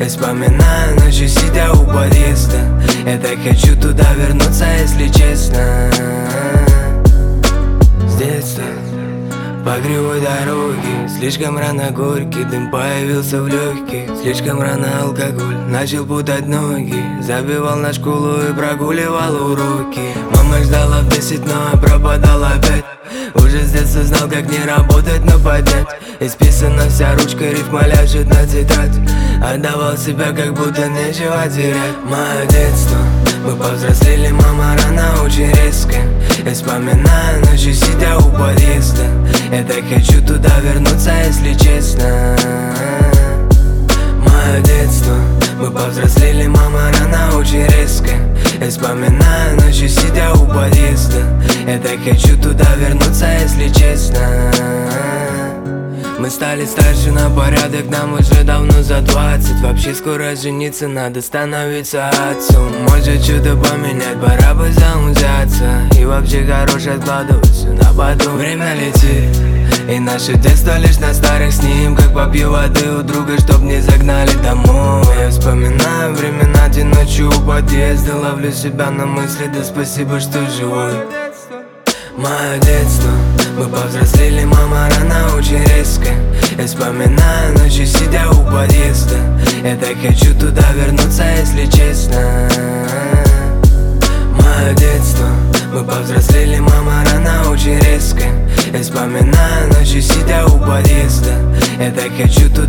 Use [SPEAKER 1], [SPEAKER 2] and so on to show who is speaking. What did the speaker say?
[SPEAKER 1] Я вспоминаю ночи, сидя у подъезда. Я так хочу туда вернуться, если честно. С детства по кривой дороге слишком рано горький дым появился в легких. Слишком рано алкоголь начал путать ноги. Забивал на школу и прогуливал уроки. Мама ждала в 10, но я пропадал опять. Уже с детства знал, как не работать, но поднять. Исписана вся ручка, рифма ляжет на тетрадь. Отдавал себя, как будто нечего терять. Мое детство, мы повзрослели, мама рано очень резко. Я вспоминаю ночи, сидя у подъезда. Я так хочу туда вернуться, если честно. Мое детство, мы повзрослели, мама рано очень резко. Я вспоминаю ночи, сидя у подъезда. Я так хочу туда вернуться, если честно. Мы стали старше на порядок, нам уже давно за 20. Вообще скоро жениться, надо становиться отцом. Может что-то поменять, пора бы заузяться. И вообще хорош откладывать все на потом. Время летит, и наше детство лишь на старых снимках. Попью воды у друга, чтоб не загнали домой. Я вспоминаю времена, те ночью у подъезда. Ловлю себя на мысли, да спасибо, что живой. Мое детство, мы повзрослели, мама рано очень резко. Я вспоминаю ночи, сидя у подъезда. Я так хочу туда вернуться, если честно. Мое детство, мы повзрослели, мама рано очень резко. Я вспоминаю ночи, сидя у подъезда. Я так хочу туда